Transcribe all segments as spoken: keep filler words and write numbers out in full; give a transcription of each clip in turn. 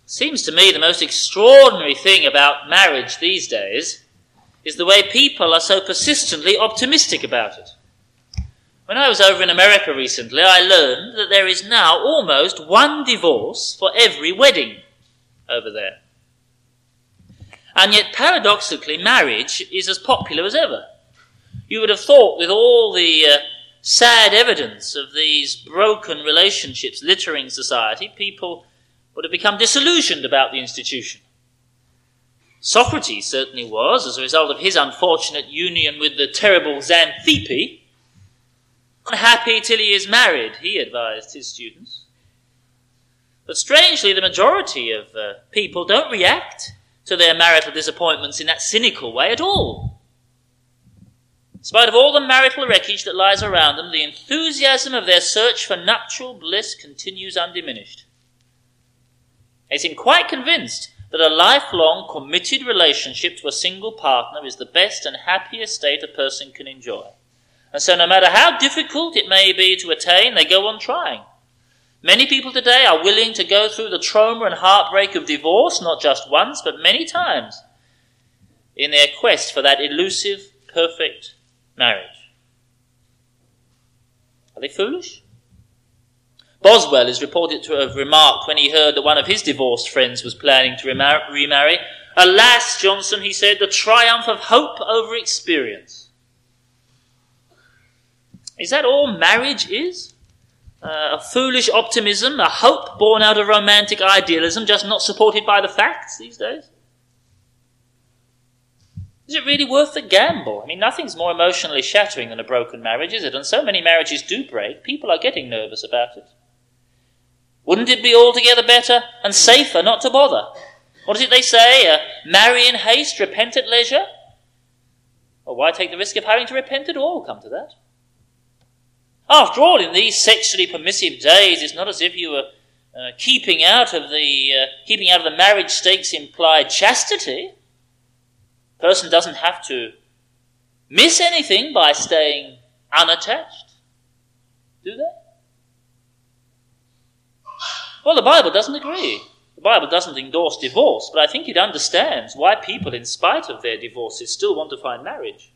Seems to me the most extraordinary thing about marriage these days is the way people are so persistently optimistic about it. When I was over in America recently, I learned that there is now almost one divorce for every wedding over there. And yet, paradoxically, marriage is as popular as ever. You would have thought, with all the uh, sad evidence of these broken relationships littering society, people would have become disillusioned about the institution. Socrates certainly was, as a result of his unfortunate union with the terrible Xanthippe. Unhappy till he is married, he advised his students. But strangely, the majority of uh, people don't react to their marital disappointments in that cynical way at all. In spite of all the marital wreckage that lies around them, the enthusiasm of their search for nuptial bliss continues undiminished. They seem quite convinced that a lifelong, committed relationship to a single partner is the best and happiest state a person can enjoy. And so no matter how difficult it may be to attain, they go on trying. Many people today are willing to go through the trauma and heartbreak of divorce, not just once, but many times, in their quest for that elusive, perfect marriage. Are they foolish? Boswell is reported to have remarked when he heard that one of his divorced friends was planning to remarry, "Alas, Johnson," he said, "the triumph of hope over experience." Is that all marriage is? Uh, a foolish optimism, a hope born out of romantic idealism, just not supported by the facts these days? Is it really worth the gamble? I mean, nothing's more emotionally shattering than a broken marriage, is it? And so many marriages do break. People are getting nervous about it. Wouldn't it be altogether better and safer not to bother? What is it they say? Uh, marry in haste, repent at leisure? Well, why take the risk of having to repent at all? Come to that. After all, in these sexually permissive days, it's not as if you were uh, keeping out of the uh, keeping out of the marriage stakes implied chastity. A person doesn't have to miss anything by staying unattached, do they? Well, the Bible doesn't agree. The Bible doesn't endorse divorce, but I think it understands why people, in spite of their divorces, still want to find marriage.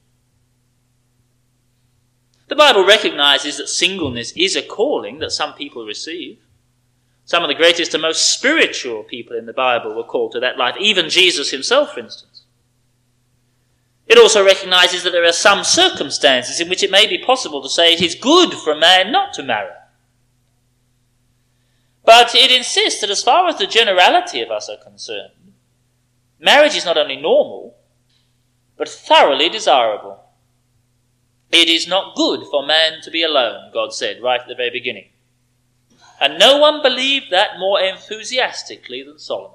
The Bible recognizes that singleness is a calling that some people receive. Some of the greatest and most spiritual people in the Bible were called to that life, even Jesus himself, for instance. It also recognizes that there are some circumstances in which it may be possible to say it is good for a man not to marry. But it insists that as far as the generality of us are concerned, marriage is not only normal, but thoroughly desirable. It is not good for man to be alone, God said right at the very beginning. And no one believed that more enthusiastically than Solomon.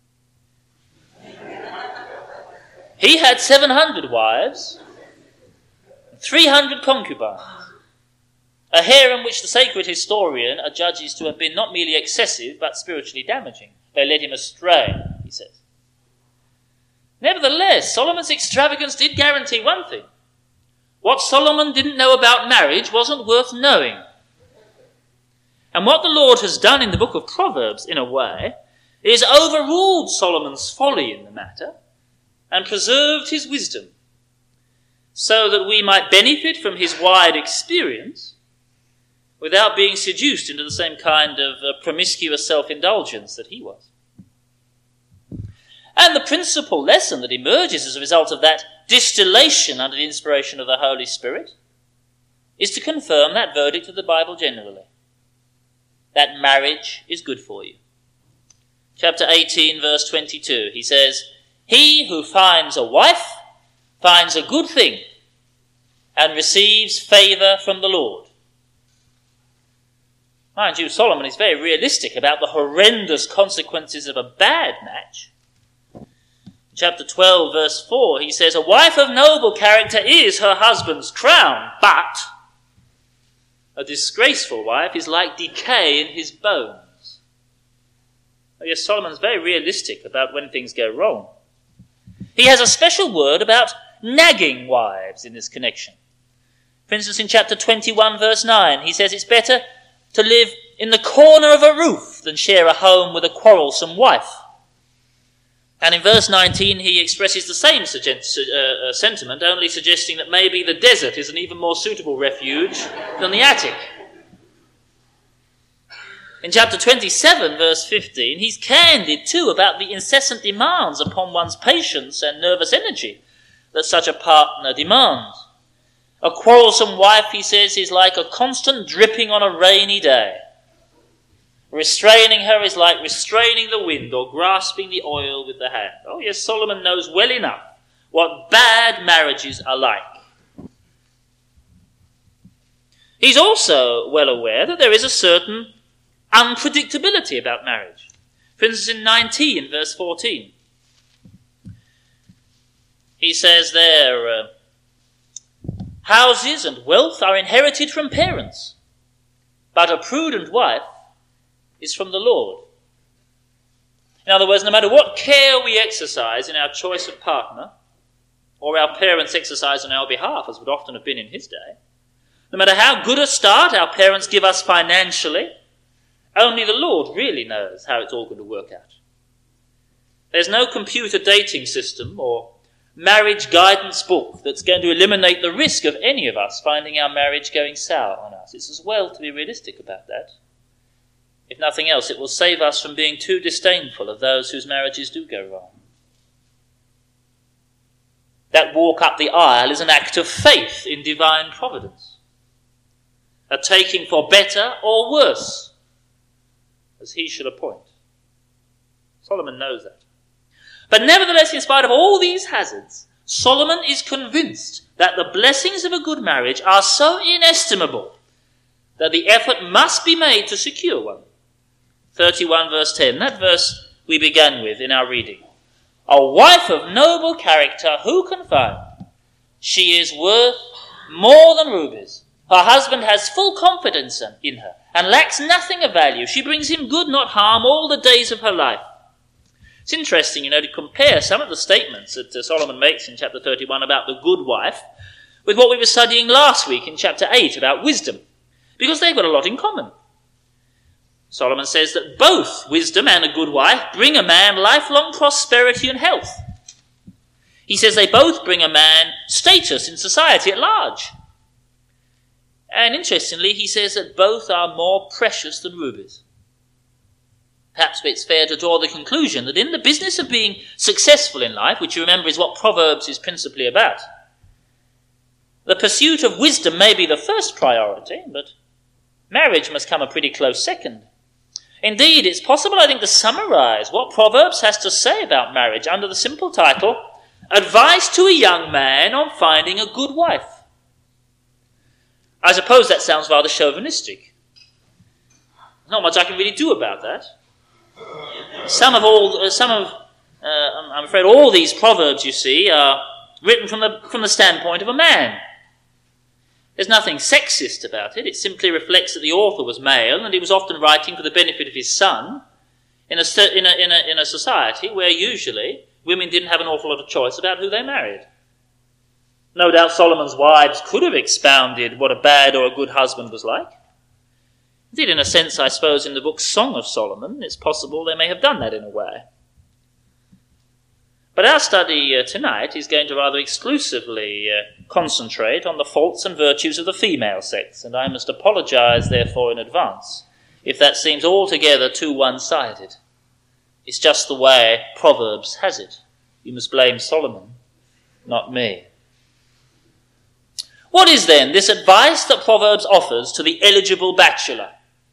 He had seven hundred wives, three hundred concubines, a harem which the sacred historian adjudges to have been not merely excessive, but spiritually damaging. They led him astray, he says. Nevertheless, Solomon's extravagance did guarantee one thing. What Solomon didn't know about marriage wasn't worth knowing. And what the Lord has done in the book of Proverbs, in a way, is overruled Solomon's folly in the matter and preserved his wisdom, so that we might benefit from his wide experience without being seduced into the same kind of uh, promiscuous self-indulgence that he was. And the principal lesson that emerges as a result of that distillation under the inspiration of the Holy Spirit is to confirm that verdict of the Bible generally, that marriage is good for you. Chapter eighteen, verse twenty-two, he says, "He who finds a wife finds a good thing and receives favour from the Lord." Mind you, Solomon is very realistic about the horrendous consequences of a bad match. Chapter twelve, verse four, he says, "A wife of noble character is her husband's crown, but a disgraceful wife is like decay in his bones." Oh yes, Solomon's very realistic about when things go wrong. He has a special word about nagging wives in this connection. For instance, in chapter twenty-one, verse nine, he says it's better to live in the corner of a roof than share a home with a quarrelsome wife. And in verse nineteen, he expresses the same suggest- uh, uh, sentiment, only suggesting that maybe the desert is an even more suitable refuge than the attic. In chapter twenty-seven, verse fifteen, he's candid too about the incessant demands upon one's patience and nervous energy that such a partner demands. A quarrelsome wife, he says, is like a constant dripping on a rainy day. Restraining her is like restraining the wind or grasping the oil with the hand. Oh yes, Solomon knows well enough what bad marriages are like. He's also well aware that there is a certain unpredictability about marriage. For instance, in nineteen, verse fourteen, he says there, uh, houses and wealth are inherited from parents, but a prudent wife is from the Lord. In other words, no matter what care we exercise in our choice of partner, or our parents exercise on our behalf, as would often have been in his day, no matter how good a start our parents give us financially, only the Lord really knows how it's all going to work out. There's no computer dating system or marriage guidance book that's going to eliminate the risk of any of us finding our marriage going sour on us. It's as well to be realistic about that. If nothing else, it will save us from being too disdainful of those whose marriages do go wrong. That walk up the aisle is an act of faith in divine providence, a taking for better or worse, as he should appoint. Solomon knows that. But nevertheless, in spite of all these hazards, Solomon is convinced that the blessings of a good marriage are so inestimable that the effort must be made to secure one. thirty-one verse ten, that verse we began with in our reading. A wife of noble character, who can find? She is worth more than rubies. Her husband has full confidence in her and lacks nothing of value. She brings him good, not harm, all the days of her life. It's interesting, you know, to compare some of the statements that uh, Solomon makes in chapter thirty-one about the good wife with what we were studying last week in chapter eight about wisdom, because they've got a lot in common. Solomon says that both wisdom and a good wife bring a man lifelong prosperity and health. He says they both bring a man status in society at large. And interestingly, he says that both are more precious than rubies. Perhaps it's fair to draw the conclusion that in the business of being successful in life, which you remember is what Proverbs is principally about, the pursuit of wisdom may be the first priority, but marriage must come a pretty close second. Indeed, it's possible, I think, to summarize what Proverbs has to say about marriage under the simple title, Advice to a Young Man on Finding a Good Wife. I suppose that sounds rather chauvinistic. There's not much I can really do about that. Some of all, uh, some of, uh, I'm afraid all these Proverbs, you see, are written from the, from the standpoint of a man. There's nothing sexist about it. It simply reflects that the author was male and he was often writing for the benefit of his son in a, in a, in a, in a society where usually women didn't have an awful lot of choice about who they married. No doubt Solomon's wives could have expounded what a bad or a good husband was like. Indeed, in a sense, I suppose, in the book Song of Solomon, it's possible they may have done that in a way. But our study uh, tonight is going to rather exclusively uh, concentrate on the faults and virtues of the female sex, and I must apologize, therefore, in advance if that seems altogether too one-sided. It's just the way Proverbs has it. You must blame Solomon, not me. What is then this advice that Proverbs offers to the eligible bachelor?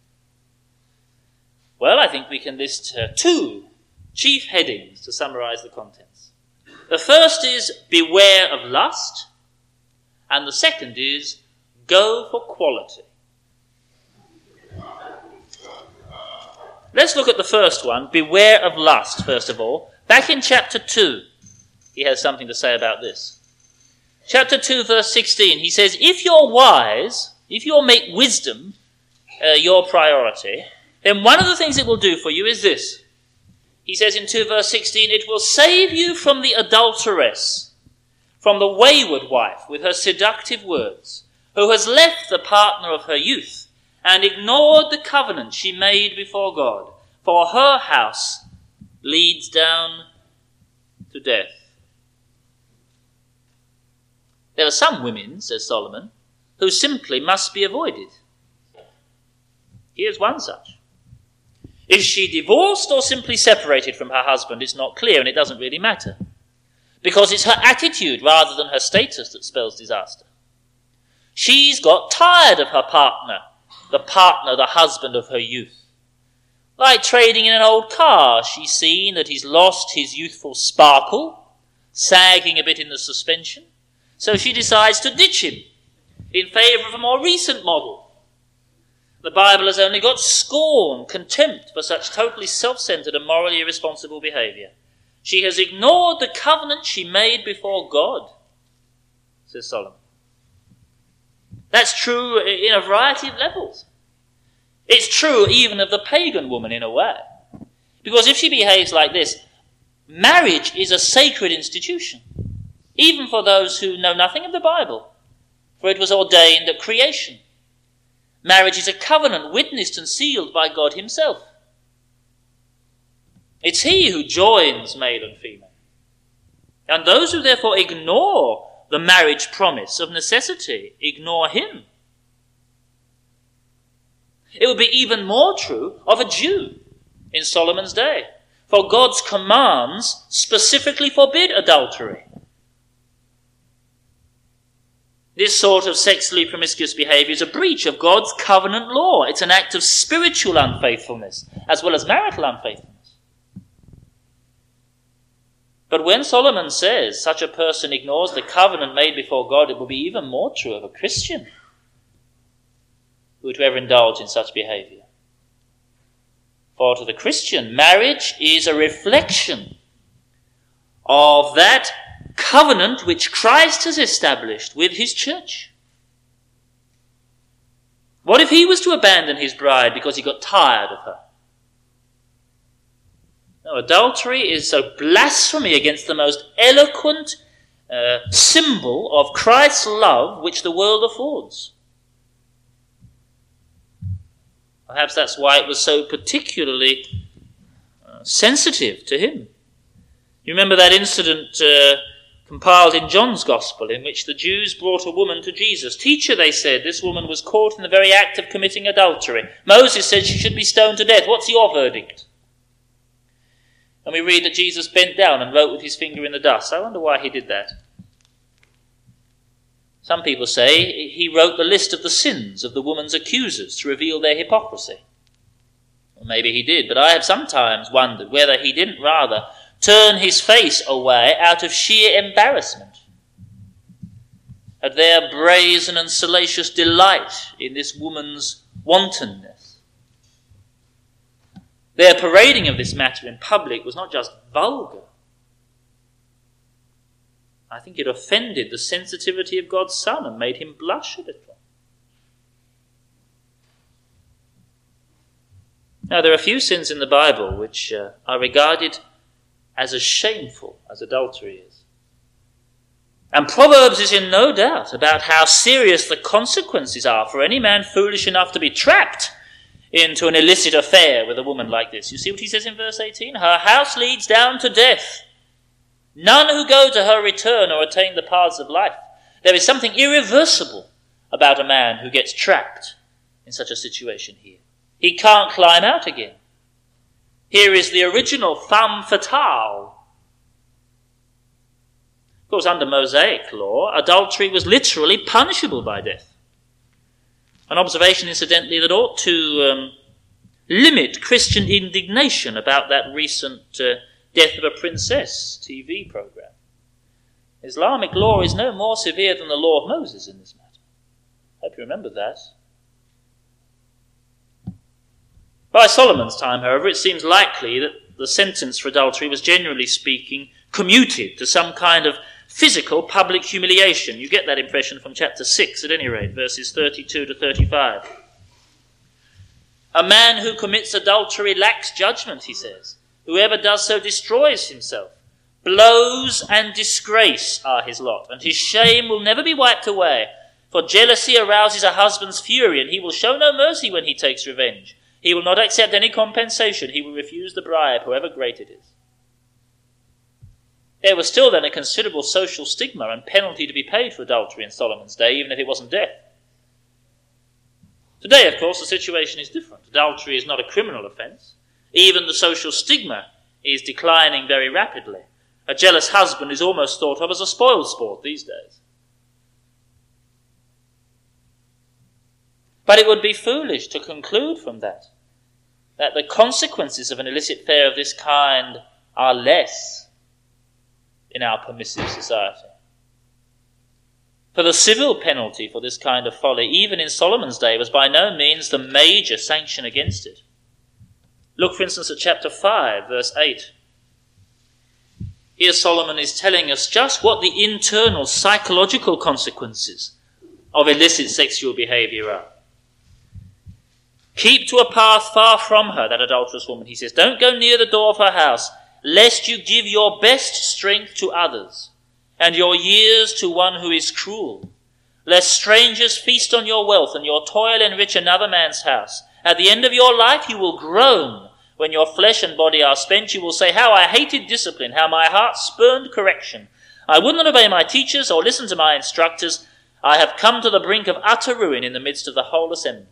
Well, I think we can list uh, two chief headings to summarize the contents. The first is beware of lust, and the second is go for quality. Let's look at the first one, beware of lust, first of all. Back in chapter two, he has something to say about this. Chapter two, verse sixteen, he says, if you're wise, if you'll make wisdom uh, your priority, then one of the things it will do for you is this. He says in two, verse sixteen, it will save you from the adulteress, from the wayward wife with her seductive words, who has left the partner of her youth and ignored the covenant she made before God, for her house leads down to death. There are some women, says Solomon, who simply must be avoided. Here's one such. Is she divorced or simply separated from her husband? It's not clear, and it doesn't really matter, because it's her attitude rather than her status that spells disaster. She's got tired of her partner, the partner, the husband of her youth. Like trading in an old car, she's seen that he's lost his youthful sparkle, sagging a bit in the suspension, so she decides to ditch him in favour of a more recent model. The Bible has only got scorn, contempt for such totally self-centred and morally irresponsible behaviour. She has ignored the covenant she made before God, says Solomon. That's true in a variety of levels. It's true even of the pagan woman in a way. Because if she behaves like this, marriage is a sacred institution, even for those who know nothing of the Bible, for it was ordained at creation. Marriage is a covenant witnessed and sealed by God himself. It's he who joins male and female. And those who therefore ignore the marriage promise of necessity ignore him. It would be even more true of a Jew in Solomon's day, for God's commands specifically forbid adultery. This sort of sexually promiscuous behavior is a breach of God's covenant law. It's an act of spiritual unfaithfulness as well as marital unfaithfulness. But when Solomon says such a person ignores the covenant made before God, it will be even more true of a Christian who would ever indulge in such behavior. For to the Christian, marriage is a reflection of that covenant which Christ has established with his church. What if he was to abandon his bride because he got tired of her? No, adultery is a blasphemy against the most eloquent uh, symbol of Christ's love which the world affords. Perhaps that's why it was so particularly uh, sensitive to him. You remember that incident uh, compiled in John's Gospel, in which the Jews brought a woman to Jesus. Teacher, they said, this woman was caught in the very act of committing adultery. Moses said she should be stoned to death. What's your verdict? And we read that Jesus bent down and wrote with his finger in the dust. I wonder why he did that. Some people say he wrote the list of the sins of the woman's accusers to reveal their hypocrisy. Well, maybe he did, but I have sometimes wondered whether he didn't rather turn his face away out of sheer embarrassment at their brazen and salacious delight in this woman's wantonness. Their parading of this matter in public was not just vulgar. I think it offended the sensitivity of God's Son and made him blush a little. Now, there are few sins in the Bible which uh, are regarded as as shameful as adultery is. And Proverbs is in no doubt about how serious the consequences are for any man foolish enough to be trapped into an illicit affair with a woman like this. You see what he says in verse eighteen? Her house leads down to death. None who go to her return or attain the paths of life. There is something irreversible about a man who gets trapped in such a situation here. He can't climb out again. Here is the original femme fatale. Of course, under Mosaic law, adultery was literally punishable by death. An observation, incidentally, that ought to um, limit Christian indignation about that recent uh, Death of a Princess T V program. Islamic law is no more severe than the law of Moses in this matter. I hope you remember that. By Solomon's time, however, it seems likely that the sentence for adultery was, generally speaking, commuted to some kind of physical public humiliation. You get that impression from chapter six, at any rate, verses thirty-two to thirty-five. A man who commits adultery lacks judgment, he says. Whoever does so destroys himself. Blows and disgrace are his lot, and his shame will never be wiped away, For jealousy arouses a husband's fury, and he will show no mercy when he takes revenge. He will not accept any compensation. He will refuse the bribe, however great it is. There was still then a considerable social stigma and penalty to be paid for adultery in Solomon's day, even if it wasn't death. Today, of course, the situation is different. Adultery is not a criminal offence. Even the social stigma is declining very rapidly. A jealous husband is almost thought of as a spoiled sport these days. But it would be foolish to conclude from that that the consequences of an illicit affair of this kind are less in our permissive society. For the civil penalty for this kind of folly, even in Solomon's day, was by no means the major sanction against it. Look, for instance, at chapter five, verse eight. Here Solomon is telling us just what the internal psychological consequences of illicit sexual behavior are. Keep to a path far from her, that adulterous woman, he says. Don't go near the door of her house, lest you give your best strength to others, and your years to one who is cruel. Lest strangers feast on your wealth, and your toil enrich another man's house. At the end of your life you will groan. When your flesh and body are spent, you will say, how I hated discipline, how my heart spurned correction. I would not obey my teachers or listen to my instructors. I have come to the brink of utter ruin in the midst of the whole assembly.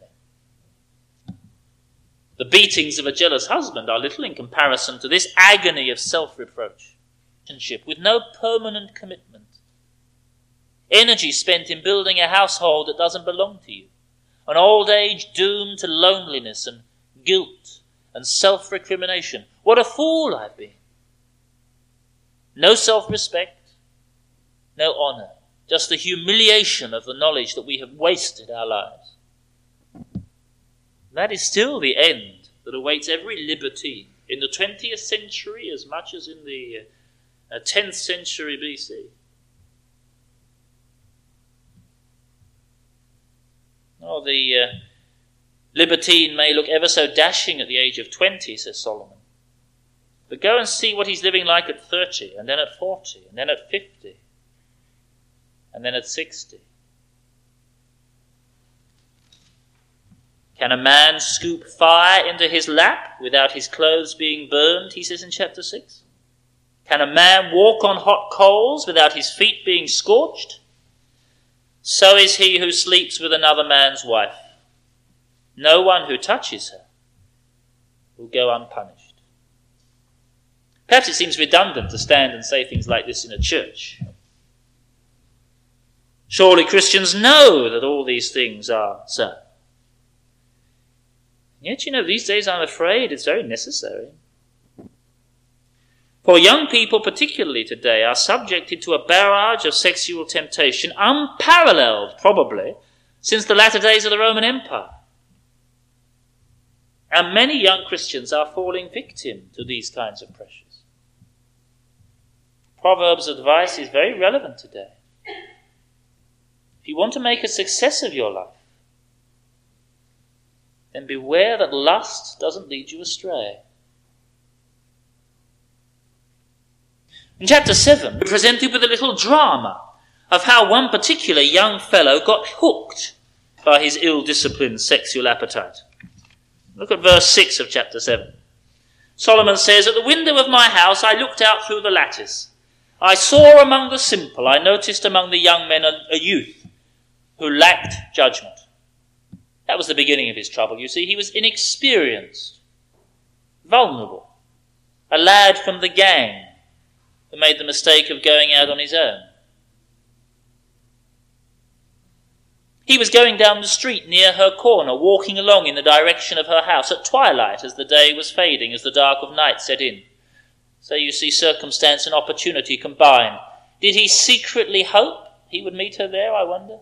The beatings of a jealous husband are little in comparison to this agony of self-reproach, with no permanent commitment. Energy spent in building a household that doesn't belong to you. An old age doomed to loneliness and guilt and self-recrimination. What a fool I've been. No self-respect, no honour, just the humiliation of the knowledge that we have wasted our lives. That is still the end that awaits every libertine in the twentieth century as much as in the uh, tenth century B C. Oh, the uh, libertine may look ever so dashing at the age of twenty, says Solomon. But go and see what he's living like at thirty, and then at forty, and then at fifty, and then at sixty. Can a man scoop fire into his lap without his clothes being burned, he says in chapter six? Can a man walk on hot coals without his feet being scorched? So is he who sleeps with another man's wife. No one who touches her will go unpunished. Perhaps it seems redundant to stand and say things like this in a church. Surely Christians know that all these things are so. Yet, you know, these days I'm afraid it's very necessary. For young people, particularly today, are subjected to a barrage of sexual temptation, unparalleled, probably, since the latter days of the Roman Empire. And many young Christians are falling victim to these kinds of pressures. Proverbs' advice is very relevant today. If you want to make a success of your life, then beware that lust doesn't lead you astray. In chapter seven, we're presented with a little drama of how one particular young fellow got hooked by his ill-disciplined sexual appetite. Look at verse six of chapter seven. Solomon says, at the window of my house I looked out through the lattice. I saw among the simple, I noticed among the young men a, a youth who lacked judgment. That was the beginning of his trouble, you see. He was inexperienced, vulnerable, a lad from the gang who made the mistake of going out on his own. He was going down the street near her corner, walking along in the direction of her house at twilight as the day was fading, as the dark of night set in. So you see circumstance and opportunity combined. Did he secretly hope he would meet her there, I wonder?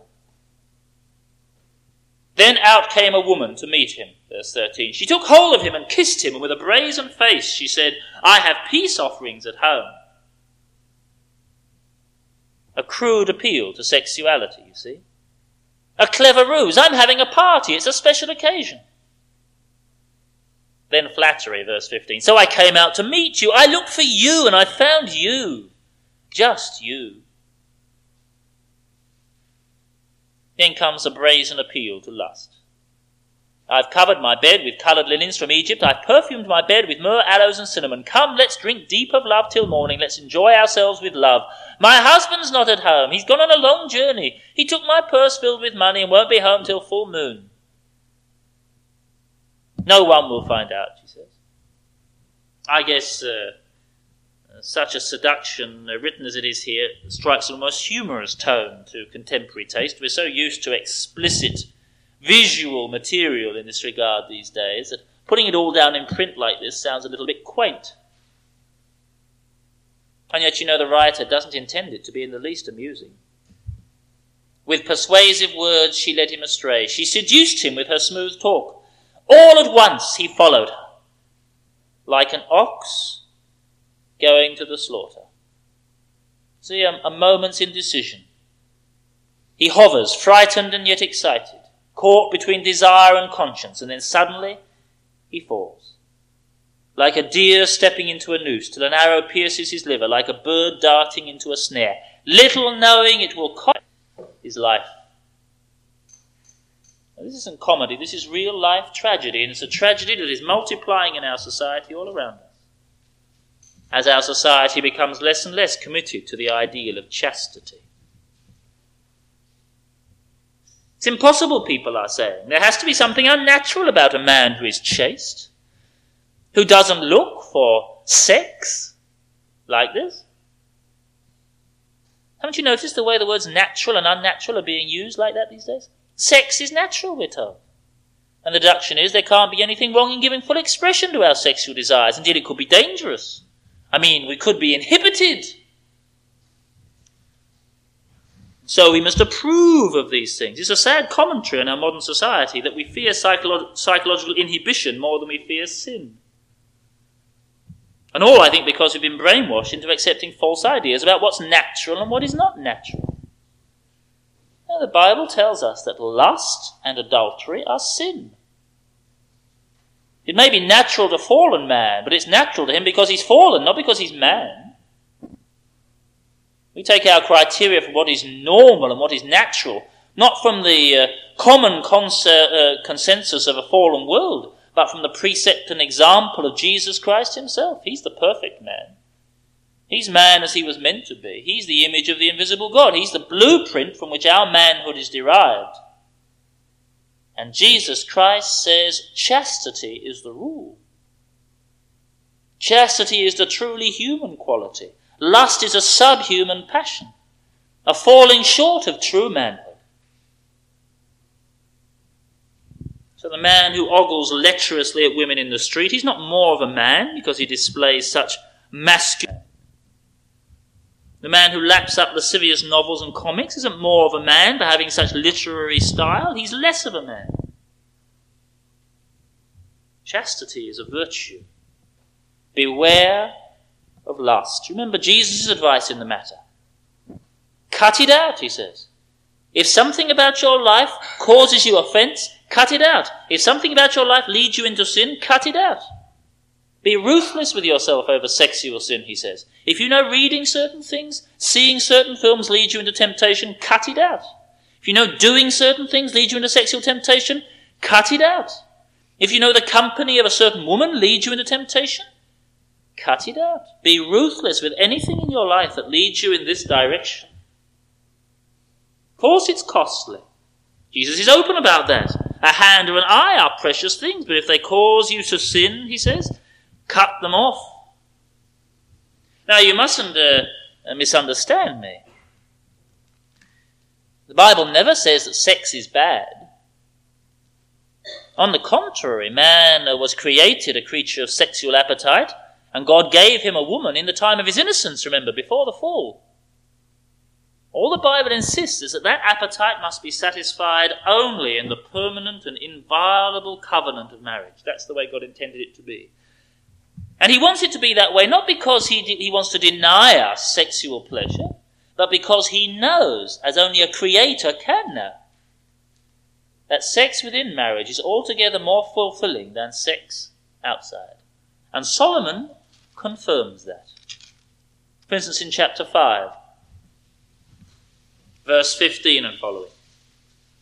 Then out came a woman to meet him, verse thirteen. She took hold of him and kissed him, and with a brazen face she said, I have peace offerings at home. A crude appeal to sexuality, you see. A clever ruse. I'm having a party. It's a special occasion. Then flattery, verse fifteen. So I came out to meet you. I looked for you and I found you. Just you. Then comes a brazen appeal to lust. I've covered my bed with coloured linens from Egypt. I've perfumed my bed with myrrh, aloes, and cinnamon. Come, let's drink deep of love till morning. Let's enjoy ourselves with love. My husband's not at home. He's gone on a long journey. He took my purse filled with money and won't be home till full moon. No one will find out, she says. I guess uh, such a seduction, uh, written as it is here, strikes an almost humorous tone to contemporary taste. We're so used to explicit visual material in this regard these days that putting it all down in print like this sounds a little bit quaint. And yet, you know, the writer doesn't intend it to be in the least amusing. With persuasive words she led him astray. She seduced him with her smooth talk. All at once he followed her, like an ox going to the slaughter. See, a, a moment's indecision. He hovers, frightened and yet excited, caught between desire and conscience, and then suddenly he falls. Like a deer stepping into a noose till an arrow pierces his liver, like a bird darting into a snare, little knowing it will cost his life. Now, this isn't comedy, this is real life tragedy, and it's a tragedy that is multiplying in our society all around us, as our society becomes less and less committed to the ideal of chastity. It's impossible, people are saying. There has to be something unnatural about a man who is chaste, who doesn't look for sex like this. Haven't you noticed the way the words natural and unnatural are being used like that these days? Sex is natural, we're told. And the deduction is there can't be anything wrong in giving full expression to our sexual desires. Indeed, it could be dangerous. I mean, we could be inhibited. So we must approve of these things. It's a sad commentary on our modern society that we fear psycholo- psychological inhibition more than we fear sin. And all, I think, because we've been brainwashed into accepting false ideas about what's natural and what is not natural. Now, the Bible tells us that lust and adultery are sin. It may be natural to fallen man, but it's natural to him because he's fallen, not because he's man. We take our criteria for what is normal and what is natural, not from the uh, common cons- uh, consensus of a fallen world, but from the precept and example of Jesus Christ himself. He's the perfect man. He's man as he was meant to be. He's the image of the invisible God. He's the blueprint from which our manhood is derived. And Jesus Christ says chastity is the rule. Chastity is the truly human quality. Lust is a subhuman passion, a falling short of true manhood. So the man who ogles lecherously at women in the street, he's not more of a man because he displays such masculine. The man who laps up lascivious novels and comics isn't more of a man for having such literary style. He's less of a man. Chastity is a virtue. Beware of lust. Remember Jesus' advice in the matter. Cut it out, he says. If something about your life causes you offense, cut it out. If something about your life leads you into sin, cut it out. Be ruthless with yourself over sexual sin, he says. If you know reading certain things, seeing certain films lead you into temptation, cut it out. If you know doing certain things lead you into sexual temptation, cut it out. If you know the company of a certain woman leads you into temptation, cut it out. Be ruthless with anything in your life that leads you in this direction. Of course it's costly. Jesus is open about that. A hand or an eye are precious things, but if they cause you to sin, he says, cut them off. Now you mustn't uh, misunderstand me. The Bible never says that sex is bad. On the contrary, man was created a creature of sexual appetite, and God gave him a woman in the time of his innocence, remember, before the fall. All the Bible insists is that that appetite must be satisfied only in the permanent and inviolable covenant of marriage. That's the way God intended it to be. And he wants it to be that way, not because he, he wants to deny us sexual pleasure, but because he knows, as only a creator can know, that sex within marriage is altogether more fulfilling than sex outside. And Solomon confirms that. For instance, in chapter five, verse fifteen and following.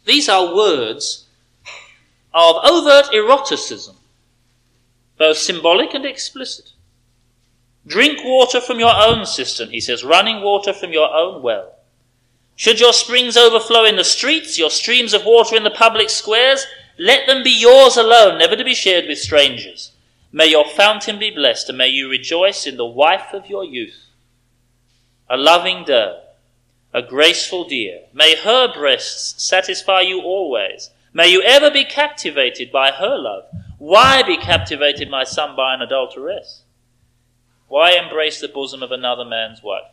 These are words of overt eroticism, both symbolic and explicit. Drink water from your own cistern, he says, running water from your own well. Should your springs overflow in the streets, your streams of water in the public squares, let them be yours alone, never to be shared with strangers. May your fountain be blessed, and may you rejoice in the wife of your youth. A loving doe, a graceful deer, may her breasts satisfy you always. May you ever be captivated by her love. Why be captivated, my son, by an adulteress? Why embrace the bosom of another man's wife?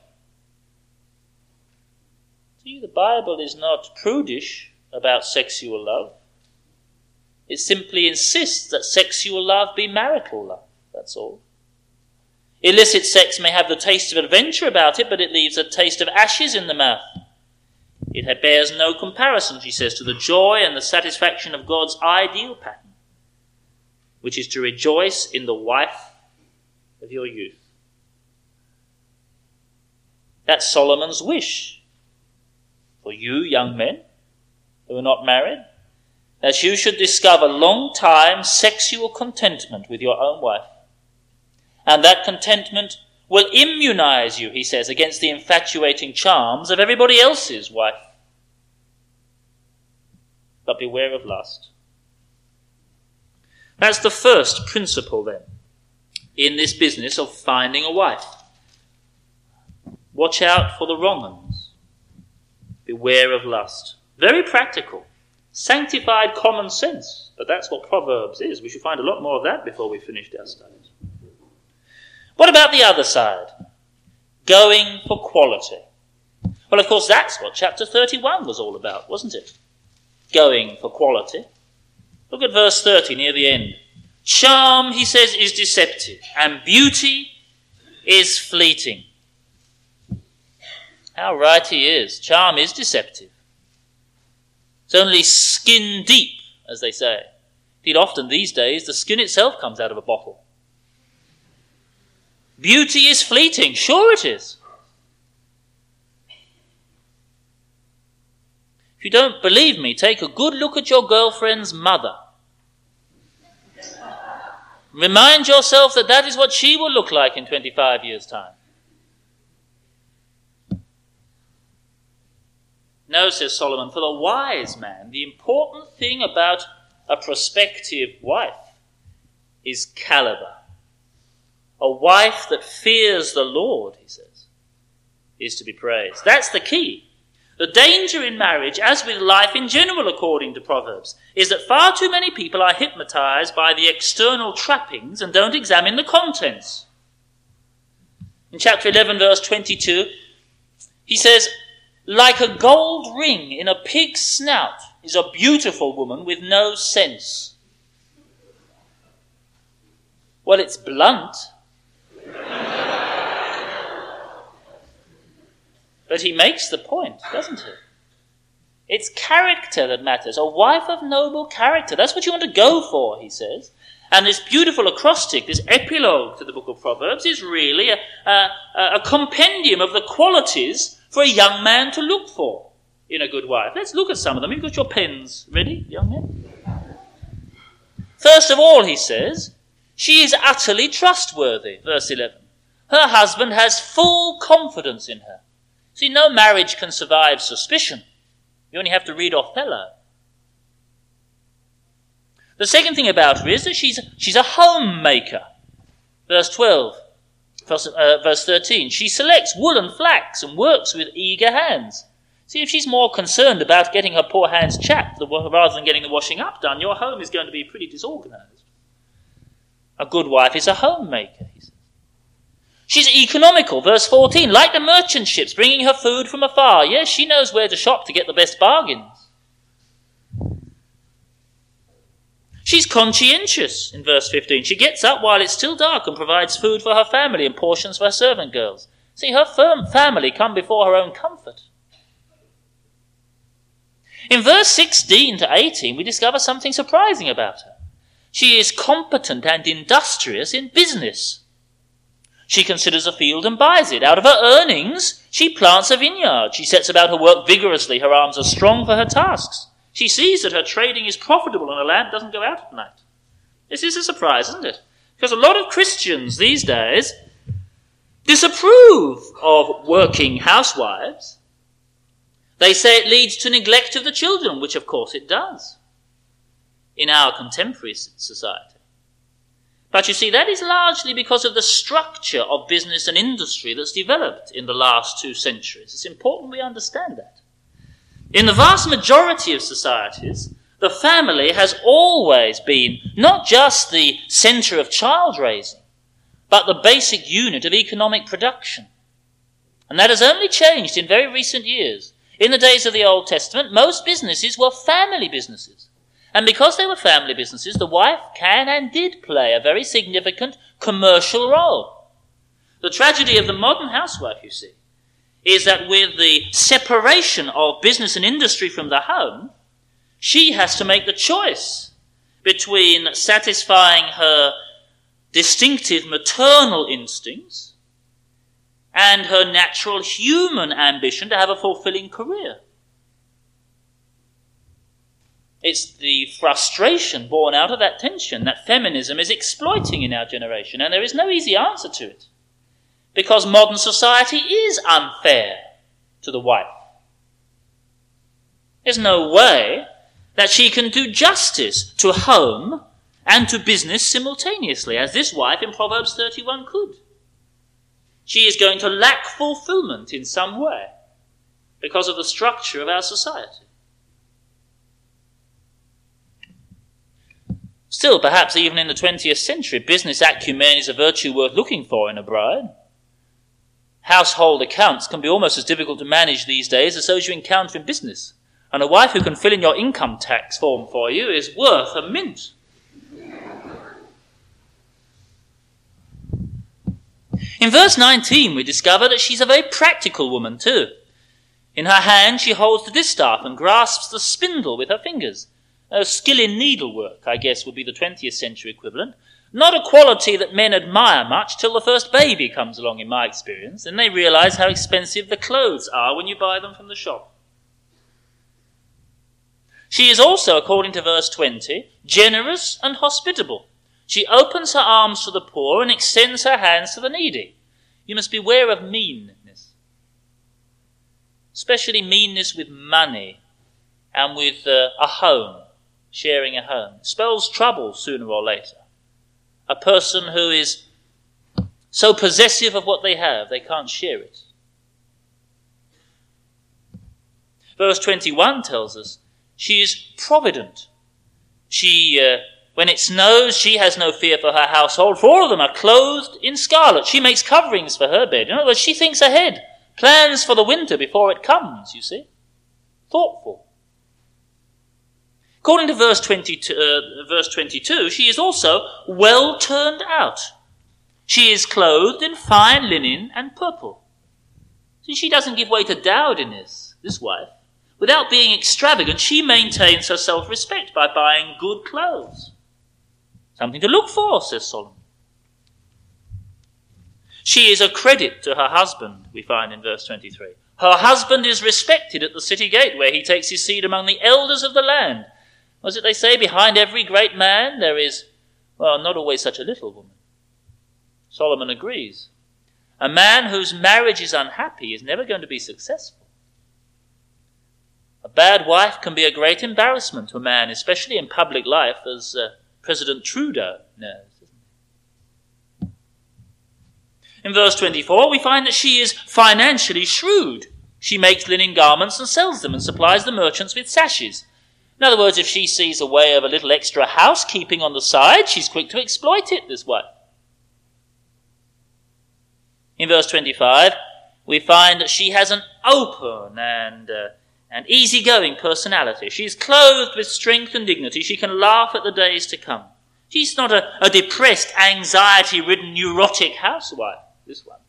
See, the Bible is not prudish about sexual love. It simply insists that sexual love be marital love, that's all. Illicit sex may have the taste of adventure about it, but it leaves a taste of ashes in the mouth. It bears no comparison, she says, to the joy and the satisfaction of God's ideal pattern, which is to rejoice in the wife of your youth. That's Solomon's wish for you, young men who are not married, that you should discover long-time sexual contentment with your own wife. And that contentment will immunize you, he says, against the infatuating charms of everybody else's wife. But beware of lust. That's the first principle, then, in this business of finding a wife. Watch out for the wrong uns. Beware of lust. Very practical. Sanctified common sense. But that's what Proverbs is. We should find a lot more of that before we finished our studies. What about the other side? Going for quality. Well, of course, that's what chapter thirty-one was all about, wasn't it? Going for quality. Look at verse thirty near the end. Charm, he says, is deceptive, and beauty is fleeting. How right he is. Charm is deceptive. It's only skin deep, as they say. Indeed, often these days, the skin itself comes out of a bottle. Beauty is fleeting. Sure it is. If you don't believe me, take a good look at your girlfriend's mother. Remind yourself that that is what she will look like in twenty-five years' time. No, says Solomon, for the wise man, the important thing about a prospective wife is caliber. A wife that fears the Lord, he says, is to be praised. That's the key. The danger in marriage, as with life in general, according to Proverbs, is that far too many people are hypnotized by the external trappings and don't examine the contents. In chapter eleven, verse twenty-two, he says, like a gold ring in a pig's snout is a beautiful woman with no sense. Well, it's blunt. But he makes the point, doesn't he? It's character that matters. A wife of noble character. That's what you want to go for, he says. And this beautiful acrostic, this epilogue to the book of Proverbs, is really a, a, a compendium of the qualities for a young man to look for in a good wife. Let's look at some of them. You've got your pens ready, young men? First of all, he says, she is utterly trustworthy, verse eleven. Her husband has full confidence in her. See, no marriage can survive suspicion. You only have to read Othello. The second thing about her is that she's, she's a homemaker. Verse twelve, verse, uh, verse thirteen. She selects wool and flax and works with eager hands. See, if she's more concerned about getting her poor hands chapped rather than getting the washing up done, your home is going to be pretty disorganized. A good wife is a homemaker, he says. She's economical, verse fourteen, like the merchant ships, bringing her food from afar. Yes, she knows where to shop to get the best bargains. She's conscientious, in verse fifteen. She gets up while it's still dark and provides food for her family and portions for her servant girls. See, her firm family come before her own comfort. In verse sixteen to eighteen, we discover something surprising about her. She is competent and industrious in business. She considers a field and buys it. Out of her earnings, she plants a vineyard. She sets about her work vigorously. Her arms are strong for her tasks. She sees that her trading is profitable and her lamp doesn't go out at night. This is a surprise, isn't it? Because a lot of Christians these days disapprove of working housewives. They say it leads to neglect of the children, which of course it does in our contemporary society. But you see, that is largely because of the structure of business and industry that's developed in the last two centuries. It's important we understand that. In the vast majority of societies, the family has always been not just the centre of child raising, but the basic unit of economic production. And that has only changed in very recent years. In the days of the Old Testament, most businesses were family businesses. And because they were family businesses, the wife can and did play a very significant commercial role. The tragedy of the modern housewife, you see, is that with the separation of business and industry from the home, she has to make the choice between satisfying her distinctive maternal instincts and her natural human ambition to have a fulfilling career. It's the frustration born out of that tension that feminism is exploiting in our generation, and there is no easy answer to it, because modern society is unfair to the wife. There's no way that she can do justice to home and to business simultaneously, as this wife in Proverbs thirty-one could. She is going to lack fulfillment in some way because of the structure of our society. Still, perhaps even in the twentieth century, business acumen is a virtue worth looking for in a bride. Household accounts can be almost as difficult to manage these days as those you encounter in business. And a wife who can fill in your income tax form for you is worth a mint. In verse nineteen, we discover that she's a very practical woman too. In her hand, she holds the distaff and grasps the spindle with her fingers. A skill in needlework, I guess, would be the twentieth century equivalent. Not a quality that men admire much till the first baby comes along, in my experience, and they realize how expensive the clothes are when you buy them from the shop. She is also, according to verse twenty, generous and hospitable. She opens her arms to the poor and extends her hands to the needy. You must beware of meanness, especially meanness with money and with uh, a home, sharing a home. It spells trouble sooner or later. A person who is so possessive of what they have, they can't share it. Verse twenty-one tells us she is provident. She, uh, when it snows, she has no fear for her household, for all of them are clothed in scarlet. She makes coverings for her bed. In other words, she thinks ahead, plans for the winter before it comes, you see. Thoughtful. According to verse twenty-two, uh, verse twenty-two, she is also well turned out. She is clothed in fine linen and purple. See, she doesn't give way to dowdiness, this wife. Without being extravagant, she maintains her self-respect by buying good clothes. Something to look for, says Solomon. She is a credit to her husband, we find in verse twenty-three. Her husband is respected at the city gate, where he takes his seat among the elders of the land. Was it they say, behind every great man there is, well, not always such a little woman. Solomon agrees. A man whose marriage is unhappy is never going to be successful. A bad wife can be a great embarrassment to a man, especially in public life, as uh, President Trudeau knows. In verse twenty-four, we find that she is financially shrewd. She makes linen garments and sells them and supplies the merchants with sashes. In other words, if she sees a way of a little extra housekeeping on the side, she's quick to exploit it, this wife. In verse twenty-five, we find that she has an open and uh, and easygoing personality. She is clothed with strength and dignity. She can laugh at the days to come. She's not a, a depressed, anxiety-ridden, neurotic housewife, this one.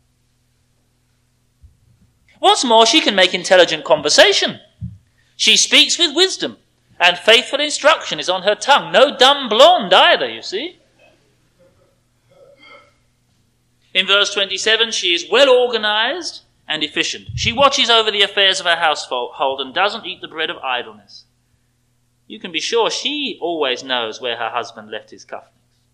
What's more, she can make intelligent conversation. She speaks with wisdom, and faithful instruction is on her tongue. No dumb blonde either, you see. In verse twenty-seven, she is well organized and efficient. She watches over the affairs of her household and doesn't eat the bread of idleness. you can be sure she always knows where her husband left his cufflinks.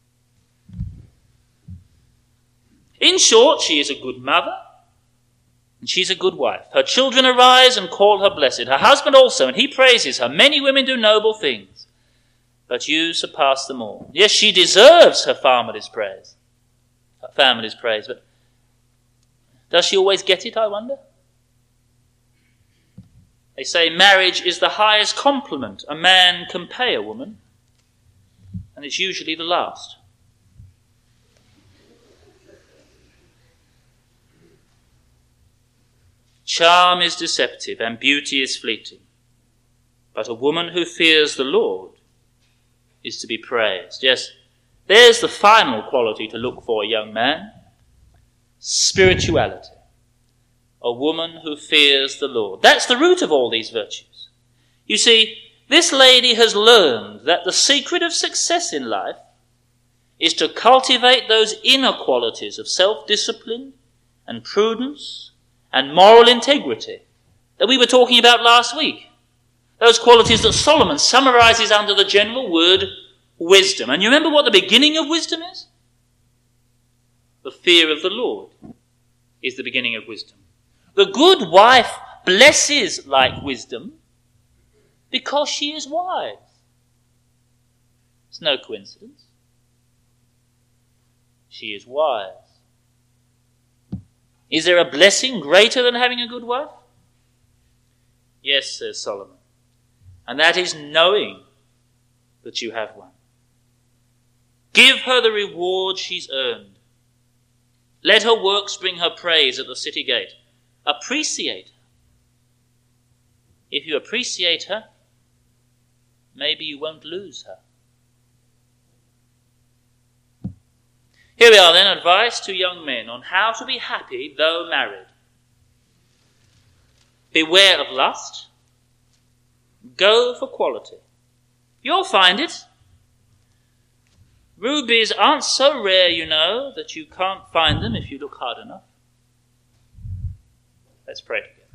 In short, she is a good mother, and she's a good wife. Her children arise and call her blessed. Her husband also, and he praises her. Many women do noble things, but you surpass them all. Yes, she deserves her family's praise. Her family's praise, but does she always get it, I wonder? They say marriage is the highest compliment a man can pay a woman, and it's usually the last. Charm is deceptive and beauty is fleeting, but a woman who fears the Lord is to be praised. Yes, there's the final quality to look for, young man. Spirituality. A woman who fears the Lord. That's the root of all these virtues. You see, this lady has learned that the secret of success in life is to cultivate those inner qualities of self-discipline and prudence and moral integrity that we were talking about last week. Those qualities that Solomon summarizes under the general word wisdom. And you remember what the beginning of wisdom is? The fear of the Lord is the beginning of wisdom. The good wife blesses like wisdom because she is wise. It's no coincidence. She is wise. Is there a blessing greater than having a good wife? Yes, says Solomon. And that is knowing that you have one. Give her the reward she's earned. Let her works bring her praise at the city gate. Appreciate her. If you appreciate her, maybe you won't lose her. Here we are then, advice to young men on how to be happy though married. Beware of lust. Go for quality. You'll find it. Rubies aren't so rare, you know, that you can't find them if you look hard enough. Let's pray together.